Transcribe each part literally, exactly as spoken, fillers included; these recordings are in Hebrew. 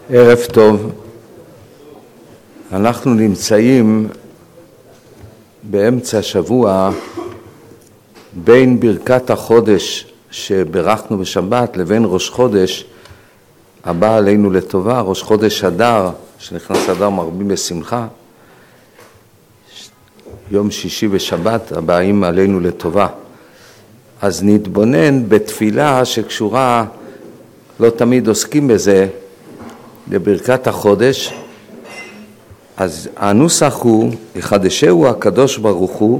ערב טוב. אנחנו נמצאים באמצע השבוע בין ברכת החודש שברכנו בשבת לבין ראש חודש הבא עלינו לטובה, ראש חודש אדר, שנכנס אדר מרבים בשמחה, יום שישי ושבת הבאים עלינו לטובה. אז נתבונן בתפילה שקשורה, לא תמיד עוסקים בזה, בברכת החודש. אז הנוסח הוא, יחדשהו הקדוש ברוך הוא,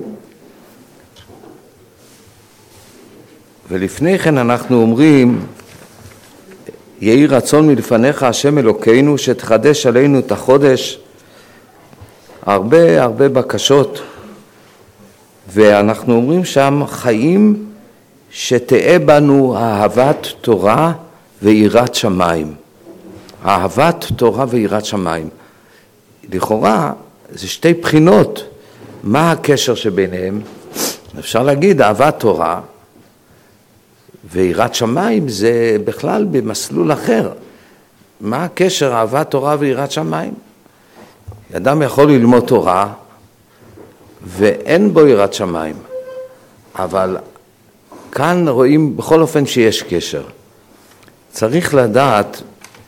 ולפני כן אנחנו אומרים, יהי רצון מלפניך השם אלוקינו שתחדש עלינו את החודש. הרבה הרבה בקשות, ואנחנו אומרים שם חיים שתהיה בנו אהבת תורה ויראת שמיים. אהבת תורה ויראת שמיים. לכאורה זה שתי בחינות. מה הקשר שביניהם? אפשר להגיד אהבת תורה ויראת שמיים זה בכלל במסלול אחר. מה הקשר אהבת תורה ויראת שמיים? אדם יכול ללמוד תורה ואין בו יראת שמיים, אבל כאן רואים בכל אופן שיש קשר. צריך לדעת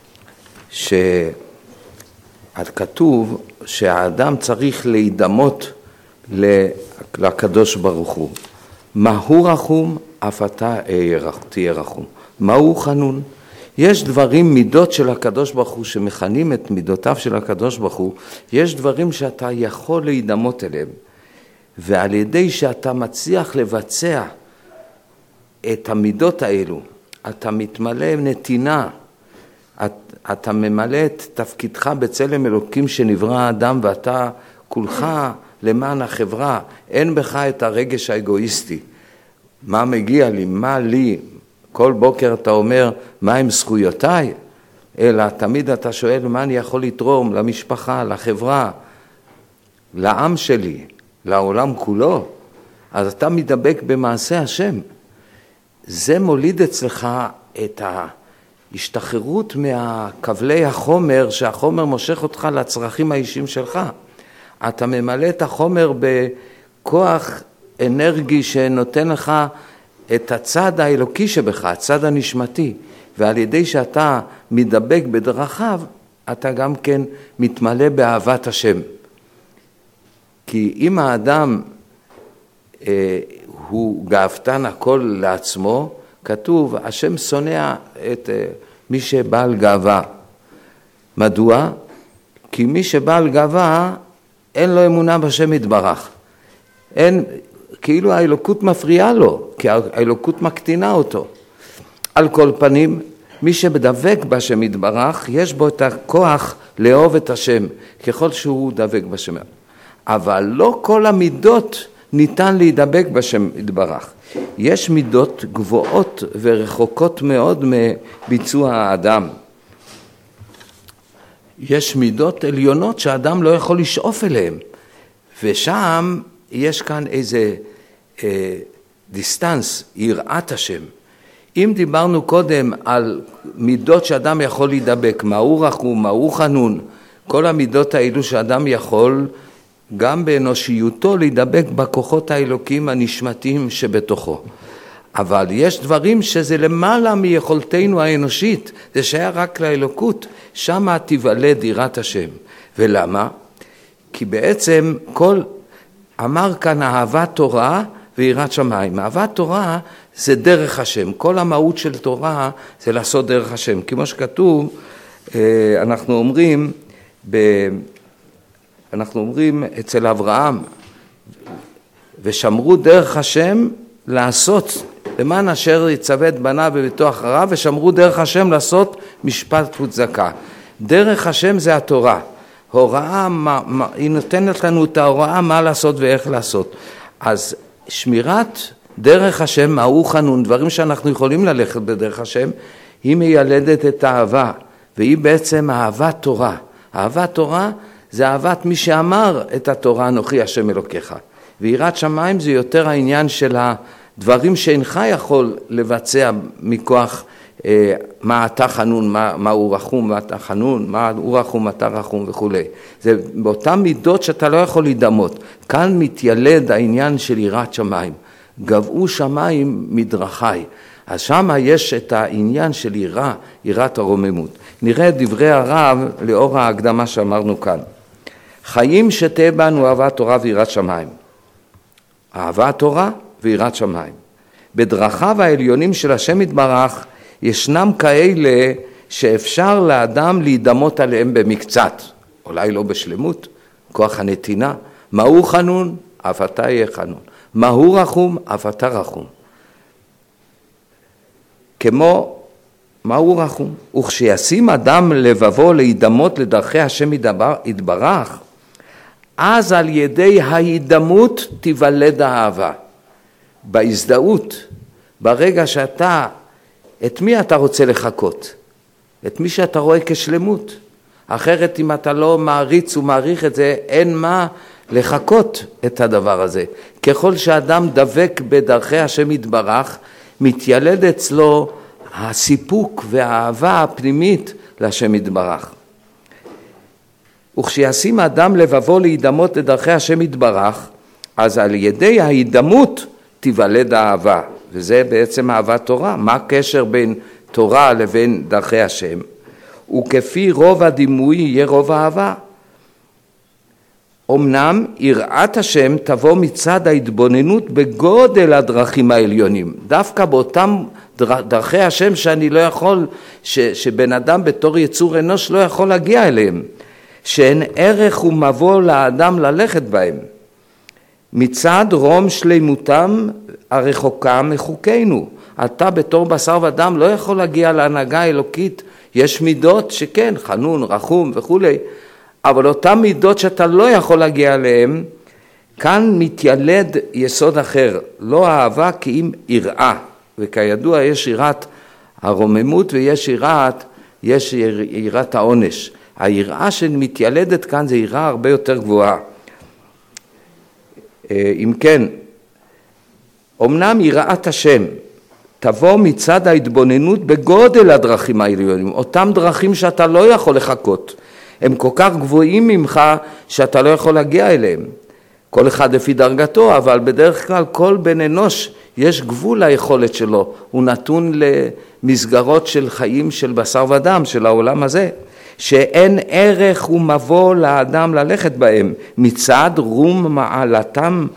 שכתוב שהאדם צריך להידמות לקדוש ברוך הוא. מהו רחום? אף אתה תהיה רחום. מהו חנון? יש דברים, מידות של הקדוש ברוך הוא שמכנים את מידותיו של הקדוש ברוך הוא, יש דברים שאתה יכול להידמות אליהם, ועל ידי שאתה מצליח לבצע את המידות האלו, אתה מתמלא נתינה, את, אתה ממלא את תפקידך בצלם אלוקים שנברא האדם, ואתה כולך למען החברה, אין בך את הרגש האגואיסטי. מה מגיע לי? מה לי? כל בוקר אתה אומר, מה הם זכויותיי? אלא תמיד אתה שואל, מה אני יכול לתרום למשפחה, לחברה, לעם שלי, לעולם כולו? אז אתה מדבק במעשה השם. זה מוליד אצלך את ההשתחררות מהכבלי החומר, שהחומר מושך אותך לצרכים האישיים שלך. אתה ממלא את החומר בכוח אנרגי שנותן לך את הצד האלוקי שבך, הצד הנשמתי, ועל ידי שאתה מדבק בדרכיו, אתה גם כן מתמלא באהבת השם. כי אם האדם אה, הוא גאוותן הכל לעצמו, כתוב, השם שונא את אה, מי שבעל גאווה. מדוע? כי מי שבעל גאווה, אין לו אמונה בשם יתברך. אין, כאילו האלוקות מפריעה לו, כי האלוקות מקטינה אותו. על כל פנים, מי שמדבק בשם יתברך, יש בו את הכוח לאהוב את השם, ככל שהוא דבק בשם. אבל לא כל המידות ניתן להידבק בשם יתברך. יש מידות גבוהות ורחוקות מאוד מביצוע האדם. יש מידות עליונות שהאדם לא יכול לשאוף אליהן, ושם יש כאן איזה אה, דיסטנס, יראת השם. אם דיברנו קודם על מידות שאדם יכול להידבק, מהו רחום, מהו חנון, כל המידות האלו שאדם יכול גם באנושיותו להידבק בכוחות האלוקים הנשמתיים שבתוכו. אבל יש דברים שזה למעלה מיכולתנו האנושית, זה שהיה רק לאלוקות, שמה תיוולד יראת השם. ולמה? כי בעצם כל, אמר כאן אהבת תורה ויראת שמיים. אהבת תורה זה דרך השם, כל המהות של תורה זה לעשות דרך השם. כמו שכתוב, אנחנו אומרים, ב, אנחנו אומרים אצל אברהם, ושמרו דרך השם לעשות, למען אשר יצווה את בניו וביתו אחריו, ושמרו דרך השם לעשות משפט וצדקה. דרך השם זה התורה. הוראה, מה, מה, היא נותנת לנו את ההוראה מה לעשות ואיך לעשות. אז שמירת דרך השם, מהו חנון, דברים שאנחנו יכולים ללכת בדרך השם, היא מיילדת את האהבה, והיא בעצם אהבת תורה. אהבת תורה זה אהבת מי שאמר את התורה אנוכי השם אלוקיך. ויראת שמיים זה יותר העניין של הדברים שאינך יכול לבצע מכוח מה אתה חנון, מה, מה הוא רחום, מה אתה חנון, מה הוא רחום, מה אתה רחום וכו'. זה באותן מידות שאתה לא יכול להידמות. כאן מתיילד העניין של יראת שמיים. גבעו שמיים מדרכי. אז שם יש את העניין של יראה, יראת הרוממות. נראה דברי הרב לאור ההקדמה שאמרנו כאן. חיים שתהיה בנו אהבת תורה ויראת שמיים. אהבת תורה ויראת שמיים. בדרכיו העליונים של השם יתברך, ישנם כאלה שאפשר לאדם להידמות עליהם במקצת, אולי לא בשלמות, כוח הנתינה. מהו חנון? אף אתה יהיה חנון. מהו רחום? אף אתה רחום. כמו, מהו רחום? וכשישים אדם לבבו להידמות לדרכי השם יתברך, אז על ידי ההידמות תיוולד האהבה. בהזדהות, ברגע שאתה, את מי אתה רוצה לחכות? את מי שאתה רואה כשלמות. אחרת אם אתה לא מעריץ ומעריך את זה, אין מה לחכות את הדבר הזה. ככל שאדם דבק בדרכי השם יתברך, מתיילד אצלו הסיפוק והאהבה הפנימית להשם יתברך. וכשישים האדם לבבו להידמות לדרכי השם יתברך, אז על ידי ההידמות תיוולד האהבה, וזה בעצם אהבת תורה. מה הקשר בין תורה לבין דרכי השם? וכפי רוב הדימוי יהיה רוב האהבה. אמנם יראת השם תבוא מצד ההתבוננות בגודל הדרכים העליונים, דווקא באותם דרכי השם שאני לא יכול, ש, שבן אדם בתור יצור אנוש לא יכול להגיע אליהם, שאין ערך ומבוא לאדם ללכת בהם. מצד רום שלימותם הרחוקה מחוקנו. אתה בתור בשר ודם לא יכול להגיע להנהגה האלוקית. יש מידות שכן, חנון, רחום וכו', אבל אותן מידות שאתה לא יכול להגיע אליהן, כאן מתיילד יסוד אחר, לא אהבה כי אם יראה. וכידוע יש יראת הרוממות ויש יראת, יש יראת העונש. היראה שמתיילדת כאן זה יראה הרבה יותר גבוהה. אם כן, אמנם יראת השם תבוא מצד ההתבוננות בגודל הדרכים העליונים, אותם דרכים שאתה לא יכול לחכות, הם כל כך גבוהים ממך שאתה לא יכול להגיע אליהם. כל אחד לפי דרגתו, אבל בדרך כלל כל בן אנוש יש גבול ליכולת שלו, הוא נתון למסגרות של חיים של בשר ודם, של העולם הזה, שאין ערך ומבוא לאדם ללכת בהם, מצד רום מעלתם,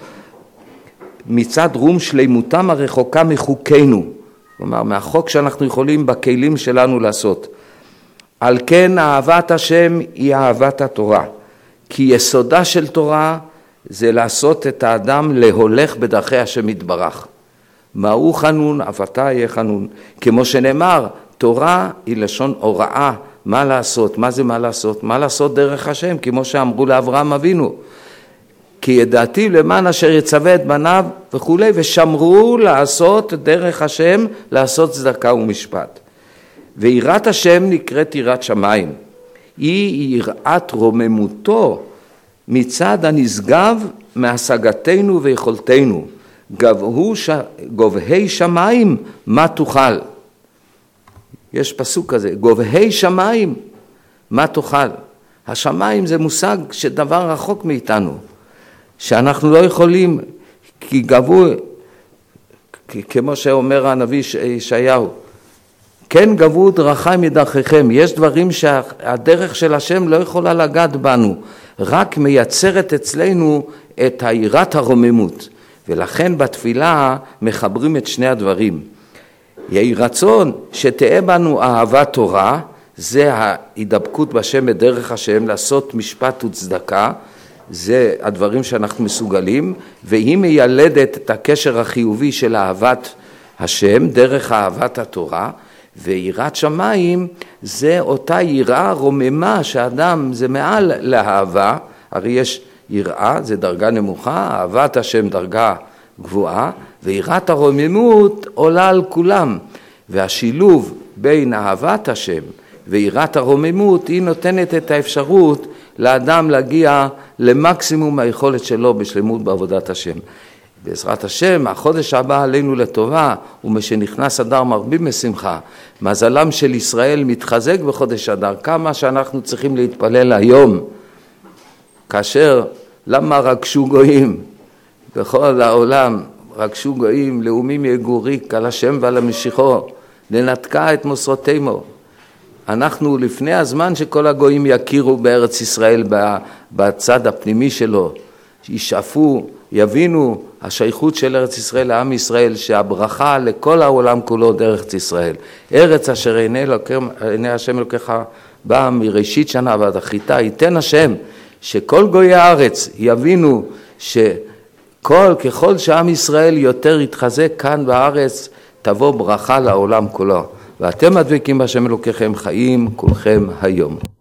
מצד רום שלימותם הרחוקה מחוקנו, כלומר מהחוק שאנחנו יכולים בכלים שלנו לעשות. על כן אהבת השם היא אהבת התורה, כי יסודה של תורה זה לעשות את האדם להולך בדרכי השם יתברך. מהו חנון? אף אתה יהיה חנון. כמו שנאמר, תורה היא לשון הוראה, מה לעשות, מה זה מה לעשות? מה לעשות דרך השם, כמו שאמרו לאברהם אבינו. כי ידעתי למען אשר יצווה את בניו וכו', ושמרו לעשות דרך השם, לעשות צדקה ומשפט. ויראת השם נקראת יראת שמיים. היא יראת רוממותו מצד הנשגב מהשגתנו ויכולתנו. גבהו ש... גובהי שמיים מה תוכל. יש פסוק כזה, גובהי שמיים מה תוכל. השמיים זה מושג שדבר רחוק מאיתנו, שאנחנו לא יכולים, כי גבו, כמו שאומר הנביא ישעיהו, כן גבו דרכי מדרכיכם. יש דברים שהדרך של השם לא יכולה לגעת בנו, רק מייצרת אצלנו את היראת הרוממות. ולכן בתפילה מחברים את שני הדברים. יהי רצון שתהיה בנו אהבת תורה, זה ההידבקות בשם בדרך השם, לעשות משפט וצדקה, זה הדברים שאנחנו מסוגלים, והיא מיילדת את הקשר החיובי של אהבת השם דרך אהבת התורה, ויראת שמיים זה אותה יראה רוממה שאדם זה מעל לאהבה, הרי יש יראה, זה דרגה נמוכה, אהבת השם דרגה גבוהה, ויראת הרוממות עולה על כולם, והשילוב בין אהבת השם ויראת הרוממות היא נותנת את האפשרות לאדם להגיע למקסימום היכולת שלו בשלמות בעבודת השם. בעזרת השם, החודש הבא עלינו לטובה, ומשנכנס אדר מרבים בשמחה. מזלם של ישראל מתחזק בחודש אדר. כמה שאנחנו צריכים להתפלל היום, כאשר למה רגשו גויים בכל העולם, רגשו גויים, לאומים יגוריק על השם ועל המשיחו, לנתקה את מוסרותימו. אנחנו לפני הזמן שכל הגויים יכירו בארץ ישראל בצד הפנימי שלו, שישאפו, יבינו השייכות של ארץ ישראל לעם ישראל, שהברכה לכל העולם כולו דרך ישראל. ארץ אשר עיני, עיני השם אלוקיך באה מראשית שנה ועד החיטה, ייתן השם שכל גויי הארץ יבינו שכל, ככל שעם ישראל יותר יתחזק כאן בארץ, תבוא ברכה לעולם כולו. ואתם הדבקים בהשם אלוקיכם חיים כולכם היום.